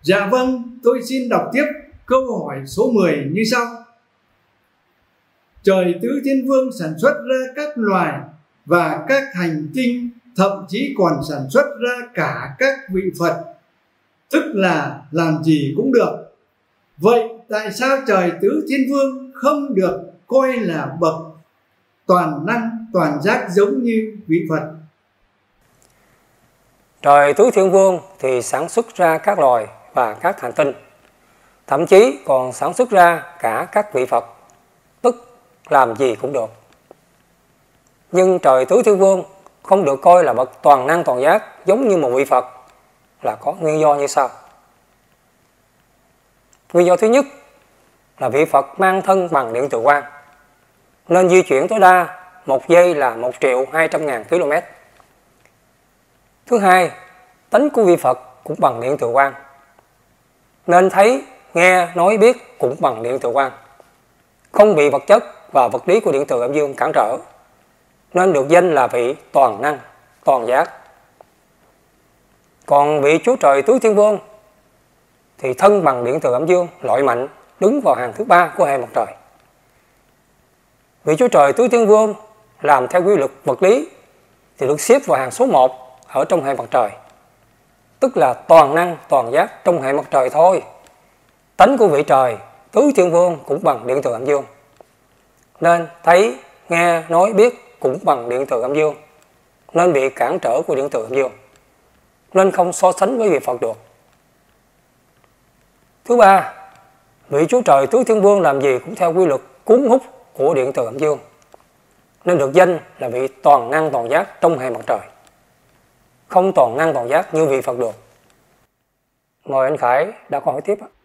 Dạ vâng, tôi xin đọc tiếp câu hỏi số 10 như sau. Trời Tứ Thiên Vương sản xuất ra các loài và các hành tinh, thậm chí còn sản xuất ra cả các vị Phật, tức là làm gì cũng được. Vậy tại sao trời Tứ Thiên Vương không được coi là bậc toàn năng toàn giác giống như vị Phật? Trời Tứ Thiên Vương thì sản xuất ra các loài và các hành tinh, thậm chí còn sản xuất ra cả các vị Phật, tức làm gì cũng được. Nhưng trời Tứ Thiên Vương không được coi là bậc toàn năng toàn giác giống như một vị Phật là có nguyên do như sau. Nguyên do thứ nhất là vị Phật mang thân bằng điện từ quang, nên di chuyển tối đa 1 giây là 1.200.000 km. Thứ hai, tánh của vị Phật cũng bằng điện từ quang, nên thấy, nghe, nói, biết cũng bằng điện từ quang, không bị vật chất và vật lý của điện từ âm dương cản trở, nên được danh là vị toàn năng toàn giác. Còn vị Chúa Trời Tứ Thiên Vương thì thân bằng điện từ âm dương loại mạnh, đứng vào hàng thứ 3 của hệ mặt trời. Vị Chúa Trời Tứ Thiên Vương làm theo quy luật vật lý thì được xếp vào hàng số 1 ở trong hệ mặt trời, tức là toàn năng toàn giác trong hệ mặt trời thôi. Tánh của vị trời Tứ Thiên Vương cũng bằng điện từ âm dương, nên thấy, nghe, nói, biết cũng bằng điện từ âm dương, nên bị cản trở của điện từ âm dương, nên không so sánh với vị Phật được. Thứ ba, vị Chúa Trời Tứ Thiên Vương làm gì cũng theo quy luật cuốn hút của điện từ âm dương, nên được danh là vị toàn năng toàn giác trong hệ mặt trời, không toàn năng toàn giác như vị Phật được. Mời anh Khải đặt câu hỏi tiếp.